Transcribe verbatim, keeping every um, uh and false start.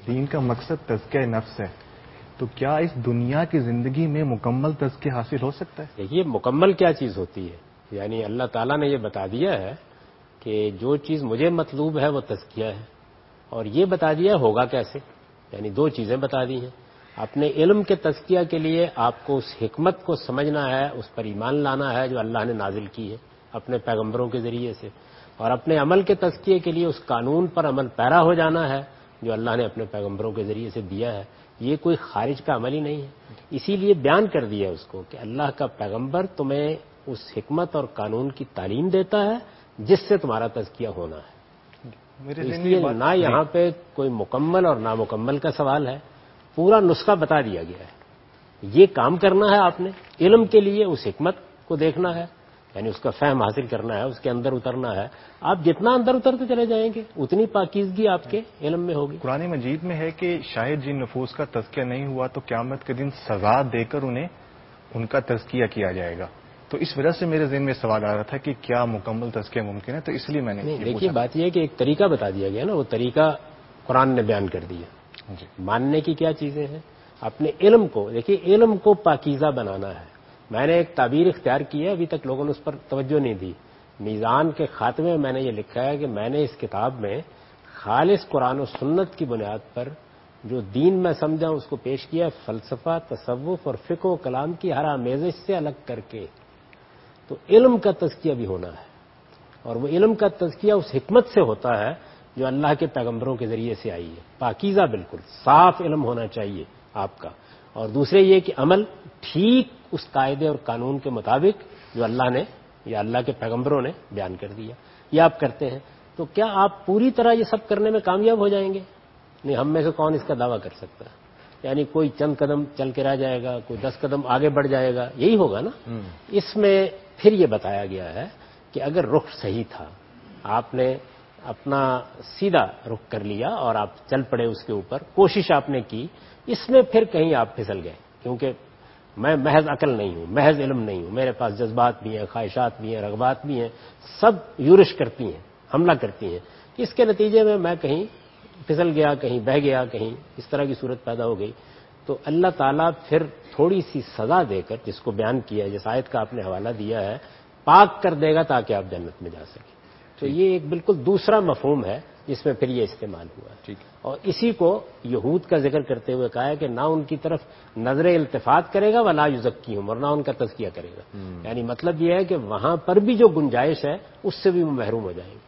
دین کا مقصد تزکیہ نفس ہے، تو کیا اس دنیا کی زندگی میں مکمل تزکیہ حاصل ہو سکتا ہے؟ دیکھیے مکمل کیا چیز ہوتی ہے، یعنی اللہ تعالیٰ نے یہ بتا دیا ہے کہ جو چیز مجھے مطلوب ہے وہ تزکیہ ہے، اور یہ بتا دیا ہوگا کیسے، یعنی دو چیزیں بتا دی ہیں۔ اپنے علم کے تزکیہ کے لیے آپ کو اس حکمت کو سمجھنا ہے، اس پر ایمان لانا ہے جو اللہ نے نازل کی ہے اپنے پیغمبروں کے ذریعے سے، اور اپنے عمل کے تزکیے کے لیے اس قانون پر عمل پیرا ہو جانا ہے جو اللہ نے اپنے پیغمبروں کے ذریعے سے دیا ہے۔ یہ کوئی خارج کا عمل ہی نہیں ہے، اسی لیے بیان کر دیا اس کو کہ اللہ کا پیغمبر تمہیں اس حکمت اور قانون کی تعلیم دیتا ہے جس سے تمہارا تزکیہ ہونا ہے۔ اس لیے نہ یہاں پہ کوئی مکمل اور نامکمل کا سوال ہے، پورا نسخہ بتا دیا گیا ہے۔ یہ کام کرنا ہے آپ نے، علم کے لیے اس حکمت کو دیکھنا ہے، یعنی اس کا فہم حاصل کرنا ہے، اس کے اندر اترنا ہے۔ آپ جتنا اندر اترتے چلے جائیں گے اتنی پاکیزگی آپ کے علم میں ہوگی۔ قرآن مجید میں ہے کہ شاید جن نفوس کا تزکیہ نہیں ہوا تو قیامت کے دن سزا دے کر انہیں ان کا تزکیہ کیا جائے گا، تو اس وجہ سے میرے ذہن میں سوال آ رہا تھا کہ کیا مکمل تزکیہ ممکن ہے، تو اس لیے میں نے دیکھیے بات یہ ہے کہ ایک طریقہ بتا دیا گیا نا، وہ طریقہ قرآن نے بیان کر دیا۔ جی ماننے کی کیا چیزیں ہیں، اپنے علم کو دیکھیے، علم کو پاکیزہ بنانا ہے۔ میں نے ایک تعبیر اختیار کی ہے، ابھی تک لوگوں نے اس پر توجہ نہیں دی۔ میزان کے خاتمے میں میں نے یہ لکھا ہے کہ میں نے اس کتاب میں خالص قرآن و سنت کی بنیاد پر جو دین میں سمجھا اس کو پیش کیا، فلسفہ، تصوف اور فقہ و کلام کی ہر آمیزش سے الگ کر کے۔ تو علم کا تزکیہ بھی ہونا ہے، اور وہ علم کا تزکیہ اس حکمت سے ہوتا ہے جو اللہ کے پیغمبروں کے ذریعے سے آئی ہے، پاکیزہ بالکل صاف علم ہونا چاہیے آپ کا، اور دوسرے یہ کہ عمل ٹھیک اس قاعدے اور قانون کے مطابق جو اللہ نے یا اللہ کے پیغمبروں نے بیان کر دیا، یہ آپ کرتے ہیں۔ تو کیا آپ پوری طرح یہ سب کرنے میں کامیاب ہو جائیں گے؟ نہیں، ہم میں سے کون اس کا دعویٰ کر سکتا ہے؟ یعنی کوئی چند قدم چل کے رہ جائے گا، کوئی دس قدم آگے بڑھ جائے گا، یہی ہوگا نا۔ اس میں پھر یہ بتایا گیا ہے کہ اگر رخ صحیح تھا، آپ نے اپنا سیدھا رخ کر لیا اور آپ چل پڑے اس کے اوپر، کوشش آپ نے کی، اس میں پھر کہیں آپ پھسل گئے، کیونکہ میں محض عقل نہیں ہوں، محض علم نہیں ہوں، میرے پاس جذبات بھی ہیں، خواہشات بھی ہیں، رغبات بھی ہیں، سب یورش کرتی ہیں، حملہ کرتی ہیں۔ اس کے نتیجے میں میں کہیں پھسل گیا، کہیں بہہ گیا، کہیں اس طرح کی صورت پیدا ہو گئی، تو اللہ تعالیٰ پھر تھوڑی سی سزا دے کر، جس کو بیان کیا ہے، جس آیت کا آپ نے حوالہ دیا ہے، پاک کر دے گا تاکہ آپ جنت میں جا سکیں۔ تو یہ ایک بالکل دوسرا مفہوم ہے جس میں پھر یہ استعمال ہوا ہے، اور اسی کو یہود کا ذکر کرتے ہوئے کہا ہے کہ نہ ان کی طرف نظر التفات کرے گا ولا یزکیہم، اور نہ ان کا تزکیہ کرے گا۔ یعنی مطلب یہ ہے کہ وہاں پر بھی جو گنجائش ہے اس سے بھی وہ محروم ہو جائیں گے۔